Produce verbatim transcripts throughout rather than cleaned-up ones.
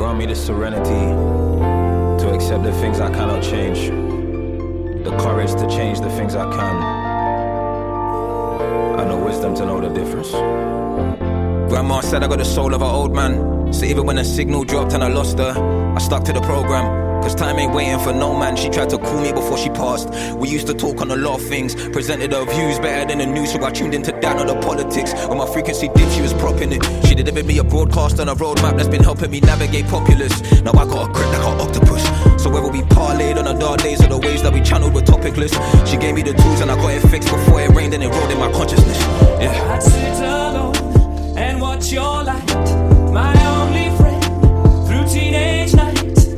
grant me the serenity to accept the things I cannot change, the courage to change the things I can, and the wisdom to know the difference. Grandma said I got the soul of an old man, so even when the signal dropped and I lost her, I stuck to the program. Cause time ain't waiting for no man. She tried to call me before she passed. We used to talk on a lot of things, presented her views better than the news, so I tuned into that, not the politics. When my frequency dipped, she was propping it. She delivered me a broadcast on a roadmap that's been helping me navigate populace. Now I got a grip like an octopus, so whether we parlayed on the dark days or the ways that we channeled were topicless, she gave me the tools and I got it fixed before it rained and it rolled in my consciousness. Yeah. I'd sit alone and watch your light, my only friend through teenage nights.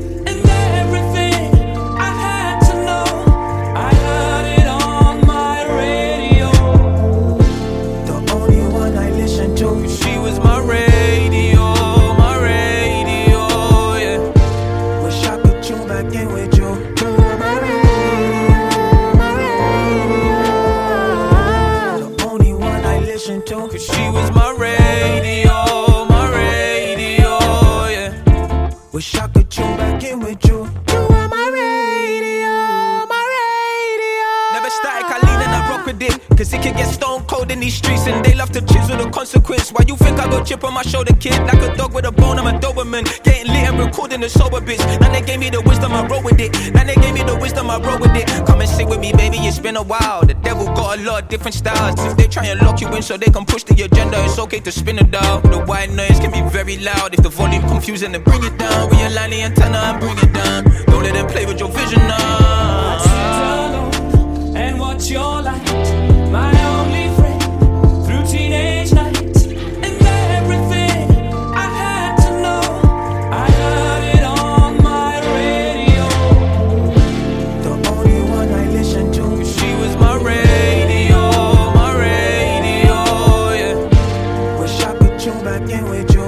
Cause she was my radio, my radio, yeah. Wish I could tune back in with you. You are my radio, my radio. Never static, I lean and I rock with it, cause it can get stone cold in these streets, and they love to chisel the consequence. Why you think I got chip on my shoulder, kid? Like a dog with a bone, I'm a Doberman. Getting lit and recording the sober bitch. Now they gave me the wisdom, I roll with it. Now they gave me the wisdom, I roll with it. Come and sit with me, baby, it's been a while. The devil got a lot of different styles. If they try and lock you in so they can push the agenda, it's okay to spin it down. The white noise can be very loud. If the volume confusing, then bring it down. Realign the antenna and bring it down. Don't let them play with your vision now. I sit alone and watch your light, my only friend through teenage nights, and everything I had to know, I heard it on my radio. The only one I listen to, cause she was my radio, my radio, yeah. Wish I could tune back in with you.